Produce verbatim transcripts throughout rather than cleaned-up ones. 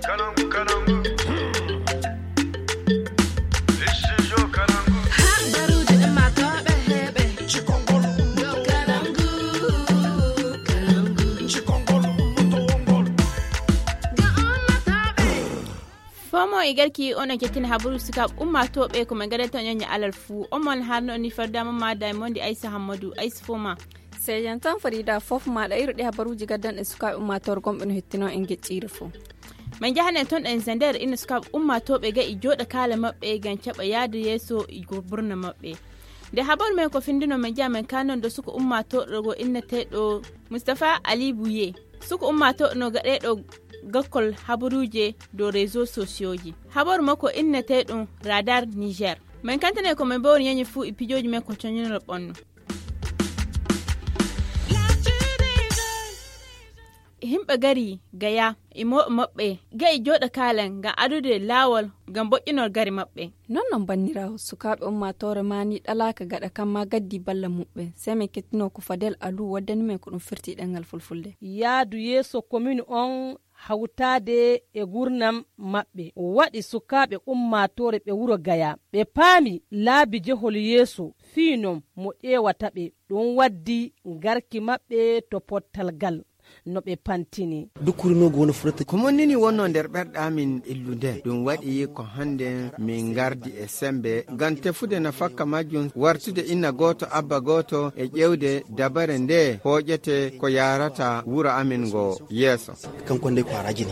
Fomo igarki ona kekin haburu suka umma tobe kuma garanta nyanya alalfu omon harno ni farda mama Diamond Aisha Hamadu Aisha Foma sai yantan Farida fof ma da irde habaru jigadan suka umma tor gombin hittino inge cirfo man jahane ton en zender in suka umma tobe ga ijo da kala mabbe gan caba yadu yeso igo burna mabbe da habar mai ko findino man jaman kanon da suka umma to rogo inna tedo Mustafa Ali Buye suka umma to no ga do gakkol haburuje do réseaux sociaux ji habar mako inna teɗum radar Niger men kantane ko men bawni yanyi fu ipijoji men ko tonyo bonno himɓe gari gaya imo maɓɓe ga i joɗa kalan ga adude lawol gam boƴƴinol gari maɓɓe non non bannirawo sukaɓe ummatore mani ɗalaka gaɗa kamma gaddi balla muɓɓe sai min kettino ko Fadel Alu waddani men ko ɗum firti ɗengal fulfulde yaadu yeeso commune on hawtade e gurnam maɓɓe waɗi sukaɓe ummatore ɓe wuro gaya ɓe paami laabi jehol yeeso fiinom mo ƴewata ɓe ɗum waddi garki maɓɓe to pottal gal no ɓe pantini dukurnogo wono furata komo nini wonno nder ɓerɗamin illude ɗum waɗi ko hande min gardi e sembe ngam tefude no fakka majjum wartude inna goto abba goto e ƴewde dabare nde hoƴete ko yarata wuro amin ngo yeeso kanko nde ko harajini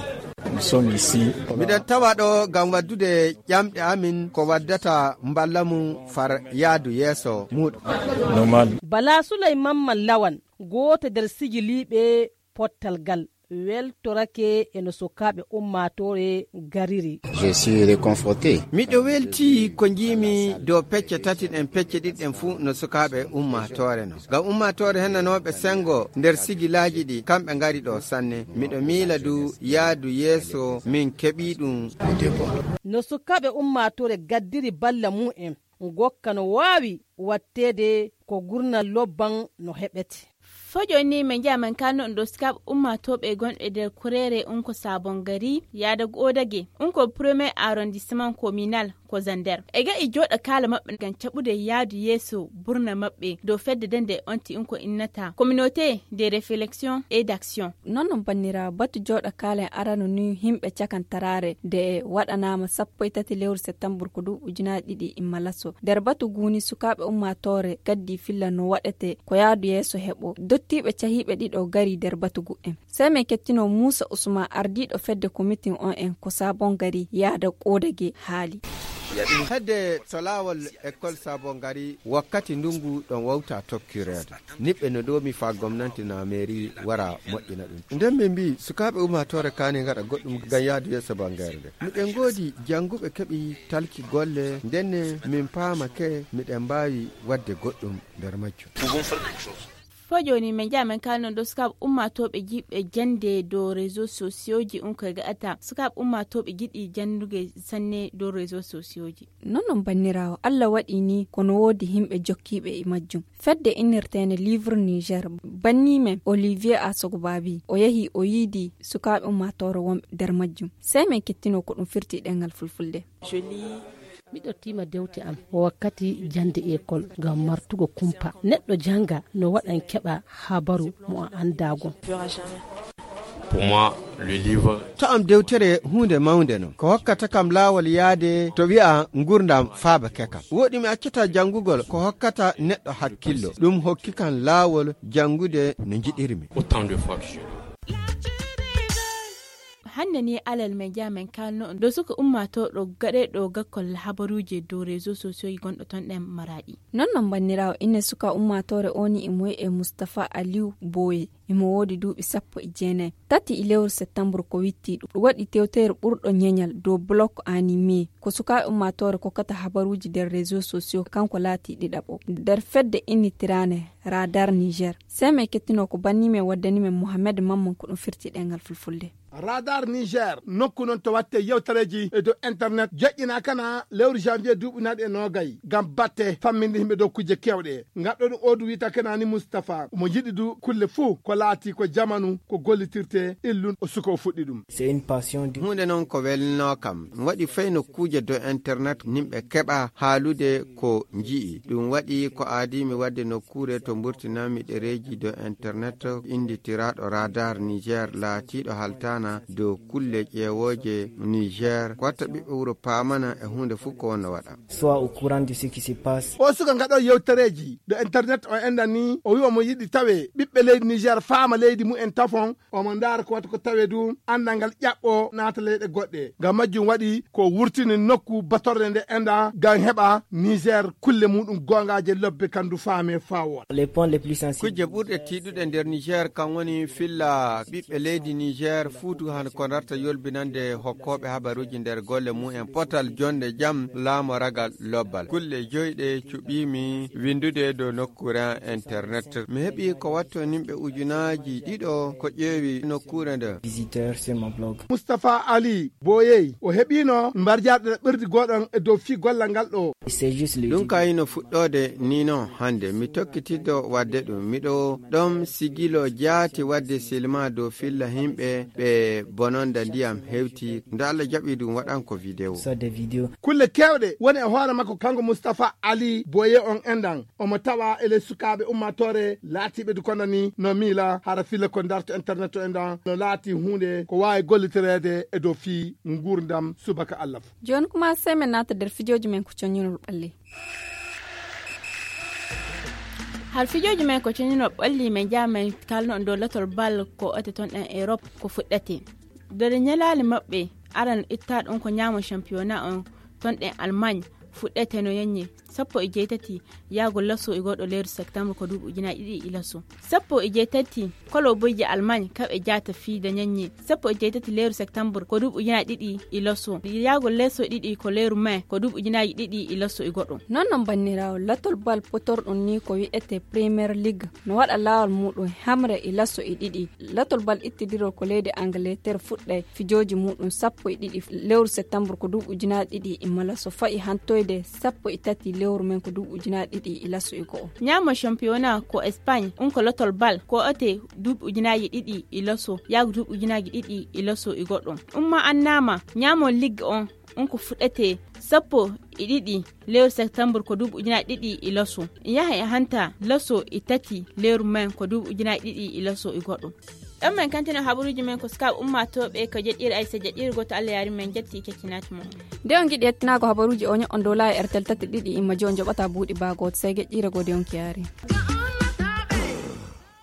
miɗen tawa ɗo ngam waddude ƴamɗe amin ko waddata mballamu far yaadu yeeso muɗum Bala Sulayman Mallawan goto nder sigiliɓe pottal gal weltorake eno sukaɓe ummatore gariri. Je suis réconforté. Miɗo welti ko jimi dow pecce tati ɗen pecce ɗiɗɗen fuu no sukaɓe ummatore no ngam ummatore hennanoɓe sengo nder sigilaji ɗi kamɓe ngari ɗo sanne miɗo miila du yaadu yeeso min keɓi ɗum no sukaɓe ummatore gaddiri balla mu'en gokka no wawi wattede ko gurnal lobban no heɓete fojoni men jaman kano ndo skab umma tobe gonɗe der kurere unko sabon gari yada godage unko premier arrondissement communal ko Zander ega i joda kala mabbe gan cabude yaadu yeso burna mabbe do fedde dende onti unko innata communauté de réflexion et d'action non non bannira batu joda kala arano ni himbe cakan tarare de wadanama sappo tati lewru septembre ko du ujuna didi immalaso der batu guni sukabe umma tore gaddi filla no wadete ko yaadu yeso hebo dottibe cahibe dido gari der batugu en sai me kettino Musa Usman ardido fedde committee on en ko sabon gari yaada kodage hali hedde to lawol école sabon gari wakkati ndungu ɗon wawta tokkirede niɓɓe no ɗomi fa gomnati na mairie wara moƴƴina ɗum nden ɓe mbi sukaɓe umatore kani gaɗa goɗɗum gam yaadu yeeso bangare nde miɗen goodi janguɓe keeɓi talki golle ndenne min paamake miɗen mbawi wadde goɗɗum nder majjum fojoni men jaman kano do skab umma tobe gibbe jande do réseaux sociaux ji unko ga ata skab umma tobe gidi janduge sanne do réseaux sociaux ji nonon bannirawo Allah wadi ni kono wodi himbe jokkibe e majjum fedde inirtene livre Niger banni men Olivier Asogbabi o yahi o yidi sukabe umma toro won der majjum sai men kettino ko dum firti dengal fulfulde je lis miɗo tima dewte am wakkati jande école ngam martugo kumpa neɗɗo janga no waɗan keɓa habaru mo andago pour moi le livre to am dewtere hunde mawnde no ko hokkata kam laawol yaade to wi'a ngurdam faaba keka wodi mi accata jangugol ko hokkata neɗɗo hakkillo ɗum hokki kan laawol jangude no jiɗirmi autant de fois que hanne ni alal me jamen kalno do suka umma to do gade do gakkol habaruje do réseaux sociaux gondo ton dem maradi non non bannirawo inne suka umma tore oni imoy e Mustafa Aliou Boye imo wodi duubi sappo e jeenay tati ilewr septembre ko witti do wadi tewtere burdo nyenyal do bloc animé ko suka umma tore ko kata habaruji der réseaux sociaux kanko lati didabo der fedde initirane radar niger sai mai kettino ko banni me waddani me muhammad mamman kudun firti dengal fulfulde. radar niger nokku non to watte yewtareji e do internet joƴƴina kana lewru janvier duuɓunaɗe nogay gam batte famminde himɓe dow kujje kewɗe gaɗɗo ɗum odu wita kanani moustapha mo jiɗi du kulle fuu ko laati ko jamanu ko gollitirte illun o suka o fuɗɗi ɗum. c'est une passion du hunde noon ko welno kam waɗi fay nokkuje dow internet nimɓe keɓa haalude ko jii ɗum waɗi ko aadimi wadde nokkure to burtinami ɗereji dow internet inditiraɗo radar niger laatiɗo haltana dow kulle ƴeewoje niger kotta ɓiɓɓe wuro pamana e hunde fof ko wonno waɗa soit au courant de ce qui se passe. o suka gaɗo yewtereji do internet o endan ni o wi omo yiɗi tawe ɓiɓɓe leydi niger faama leydi mu en tafon omo ndaara ko wata ko tawe du andal ngal ƴaɓɓo naata leyɗe goɗɗe ngam majjum waɗi ko wurtini nokku batorde nde enda gam heɓa niger kulle muɗum gongaje lobbe kandu faame fawo. les points les plus sensibles kuje ɓurɗe tiɗuɗe nder niger kan woni filla ɓiɓɓe leydi niger fuutu han ko darta yolbinande hokkoɓe habaruji nder golle mumen potal jonde jam laamo ragal lobbal kulle joyɗe cuɓimi windude dow nokkure internet mi heeɓi ko watto nimɓe ujunaji ɗiɗo ko ƴeewi nokkure nde visiteur sur mon blog. moustapha ali boyey o heɓino mbarjarɗe ɓerdi goɗon e dow fi gollal ngal ɗo c'est juste le ɗum kayino fuɗɗode ni non hande mi tokkitiddo wadde ɗum miɗo ɗon sigilo jaati wadde silma dow filla himɓe ɓe bononda ndiyam hewti nda Allah jaɓi ɗum waɗan ko vidéo soit des vidéos kulle kewɗe woni e hoore makko kanko moustapha ali boye on endan omo tawa ele sukaɓe ummatore laatiɓe du kono ni no miila hara filla ko darto internet o endan no laati hunde ko wawi gollitirede e dow fi gurdam subaka allah fo joni kuma sai men nata nder fijoji men ko coñinol ɓalli. har fijoji men ko coñinol ɓalli men jamen kalno dow latol bal ko ote ton en europe ko fuɗɗate nder ñalali maɓɓe aran itta ɗon ko ñamo championnat on ton ɗen allemagne fuɗɗete no yanyi sappo e jeetati yaago lasso e goɗɗo leyru septembre ko duuɓi ujunaaje ɗiɗi e lasso sappo e jeetati kolo boyje allemagne kaɓe jaata fiide ñanyi sappo e jeetati leyru septembre ko duuɓi ujunaaje ɗiɗi e lasso yaago lesso ɗiɗi ko leyru mai ko duuɓi ujunaaje ɗiɗi e lasso e goɗɗo non non bannirawo latol bal potorɗum ni ko wi'ete premier league no waɗa laawol muɗum hamre e lasso e ɗiɗi latol bal ittidirol ko leydi angleterre fuɗɗay fijoji muɗum sappo e ɗiɗi lewru septembre ko duuɓi ujunaaje ɗiɗi e malasso fayi hantoyde sappo e tati lewru men ko duuɓi ujunaaje ɗiɗi e lasso e go'o ñaamo championnat ko espagne on ko lotol bal ko ote duuɓi ujunaaje ɗiɗi e lasso yaago duuɓi ujunaaje ɗiɗi e lasso e goɗɗo umma annama ñaamo ligue on on ko fuɗɗete sappo e ɗiɗi lewru septembre ko duuɓi ujunaaje ɗiɗi e lasso yaha e hanta lasso e tati lewru men ko duuɓi ujunaaje ɗiɗi e lasso e goɗɗo ɗon men kantino habaruji men ko ska ummatoɓe ko jeɗɗiri aysa jeɗɗirgo to Allah yaari men jetti keccinati mo nde on giɗi yettinago habaruji o ño'on dow laawi airtel tati ɗiɗi imma jo on joɓata buuɗi baagoto sey geƴƴira gode on ki yaari.